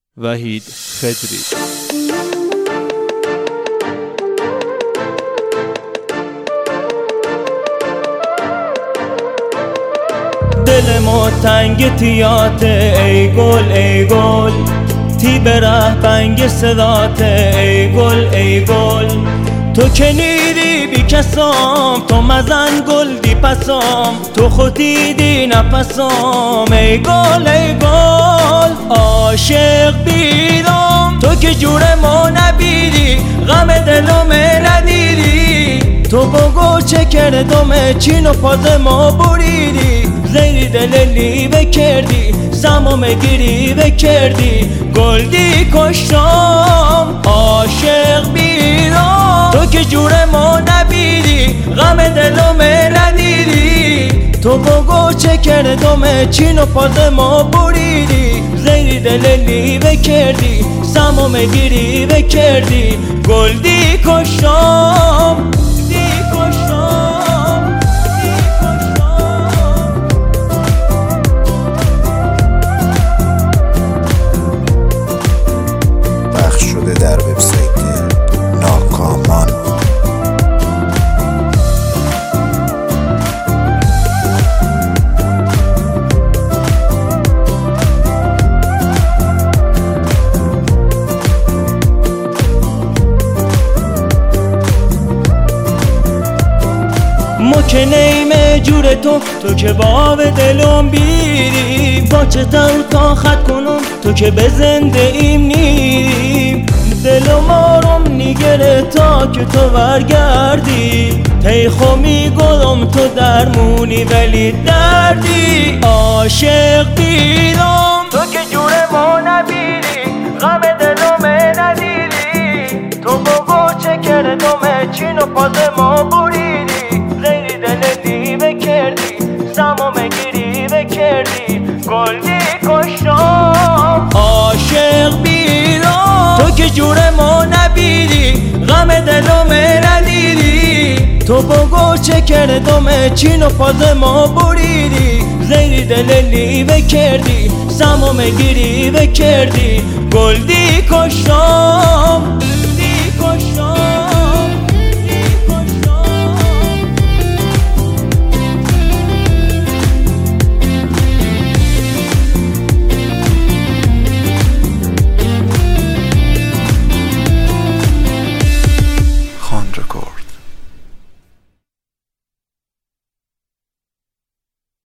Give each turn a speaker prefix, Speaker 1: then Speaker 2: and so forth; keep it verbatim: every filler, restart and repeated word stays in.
Speaker 1: وحید خضری.
Speaker 2: دل ما تنگ تیات ای گل ای گل، تی به ره بنگ صدات ای گل ای گل. تو که نیری بی کسام، تو مزن گل دی پسام، تو خودی دی نفسام ای گل ای گل. عاشق بیدم تو که جور ما نبیدی، غم دلم ندیدی، تو بگو چه کردم چین و پاز ما بریدی، زیری دللی بکردی سمام گیری بکردی، گل دی کشتم عاشق بیدم تو که جور ما نبیدی، غم دلم ندیدی، تو بگو چه کردم چین و پاز ما بریدی، زیری دللی بکردی سمام گیری بکردی، گل دی کشتم دی کشتم دی کشتم.
Speaker 3: پخش شده در وبسایت ناکامان.
Speaker 2: ما که نیم جور تو، تو که باب دلم بیری، با چه دل تا خط کنم تو که به زنده ایم نیریم، دلم آرام نیگره تا که تو برگردی، تیخو میگلم تو درمونی ولی دردی، عاشق بیدم تو که جور ما نبیدی، غم دلم ندیدی، تو بگو چه کردم چین و پاز ما بریدی، زیری دللی بکردی سمام گیری بکردی، گل دی کشتم عاشق بیدم تو که جور ما نبیدی، غم دلم ندیدی، تو بگو چه کردم چین و پاز ما بریدی، زیری دللی بکردی سمام گیری بکردی، گل دی کشتم.